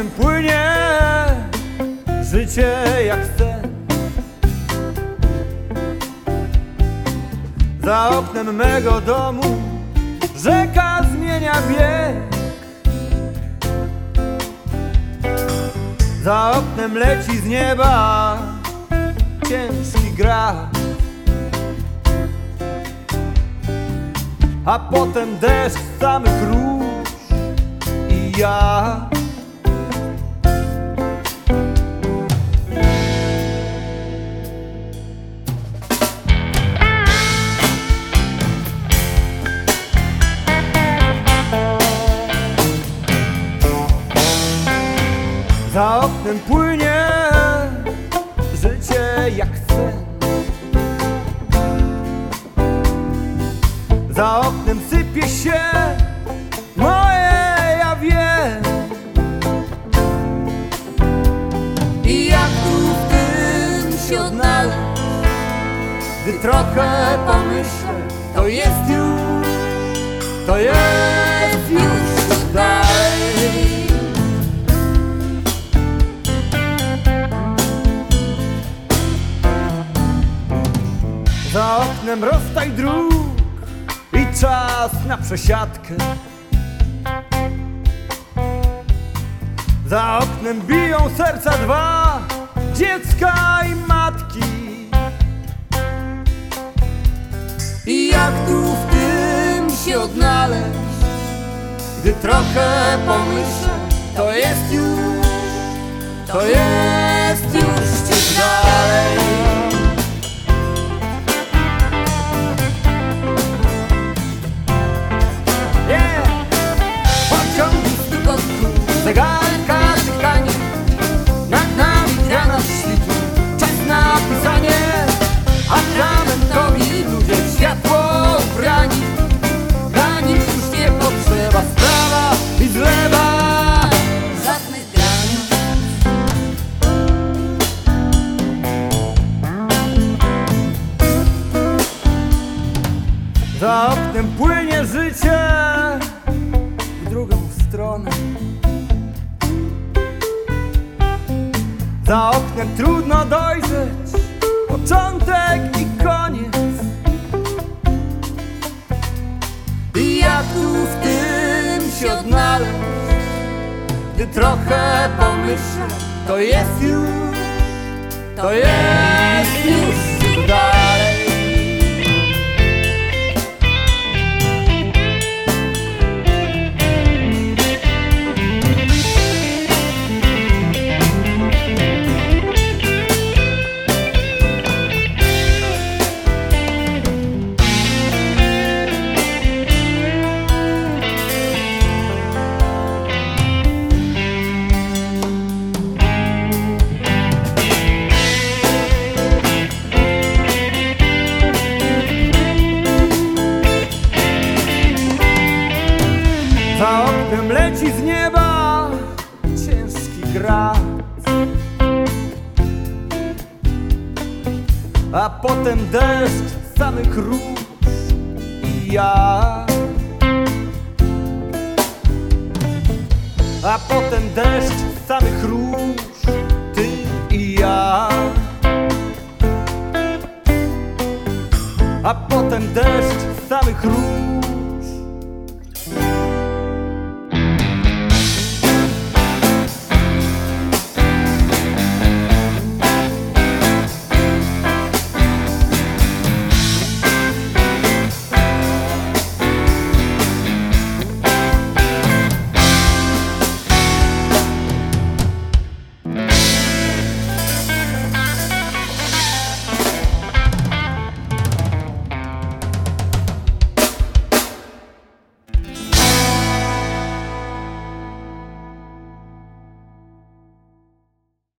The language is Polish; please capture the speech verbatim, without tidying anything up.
oknem płynie życie jak sen. Za oknem mego domu rzeka zmienia bieg. Za oknem leci z nieba ciężki grad, a potem deszcz samych róż i ja. Za oknem płynie życie jak sen. Za oknem sypie się moje, ja wiem. I jak tu w tym się odnaleźć, Gdy trochę pomyślę, to jest już, to jest już dalej. Za oknem rozstaj dróg i czas na przesiadkę. Za oknem biją serca dwa, dziecka i matki. i jak tu w tym się odnaleźć, Gdy trochę pomyślę, to jest już, to jest już gdzieś dalej. Yeah! Pociągu stukotku, zegarka tykanie, nad nami grana świtu, czas na pisanie. Atramentowi ludzie światło ubrani, dla nich już nie potrzeba sprawa i zlewa żadnych granic. Za oknem płynie życie w drugą stronę. Za oknem trudno dojrzeć początek i koniec. I jak tu w tym się odnaleźć, Gdy trochę pomyślę, to jest już, to jest już dalej. Za oknem leci z nieba ciężki grad, a potem deszcz samych róż i ja. A potem deszcz samych róż, ty i ja. A potem deszcz samych róż.